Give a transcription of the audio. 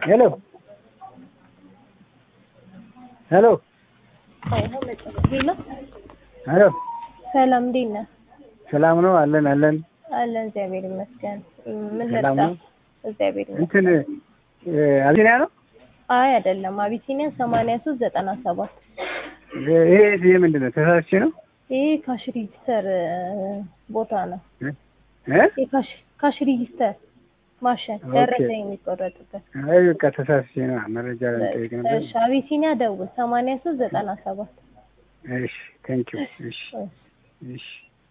ሄሎ ሄሎ ሄሎ ሰላም እንዴት ነህ? ሰላም ነው አለን አለን እግዚአብሔር ይመስገን። ምን ሰላም ልጣ? ነው። እግዚአብሔር ይመስገን። እንትን አቢሲኒያ ነው? አይ አይደለም፣ አቢሲኒያ 8397 ይሄ ምንድን ነው? ተሳስቼ ነው? ይሄ ካሽ ሬጂስተር ቦታ ነው። እ ካሽ ሬጂስተር ማሽን ደረሰኝ የሚቆረጥበት። አይ በቃ ተሳስቼ ነው። መረጃ ለምጠይቅ ነበር። እሺ አቢሲኒያ ደውል 8397 እሺ ቴንክ ዩ። እሺ እሺ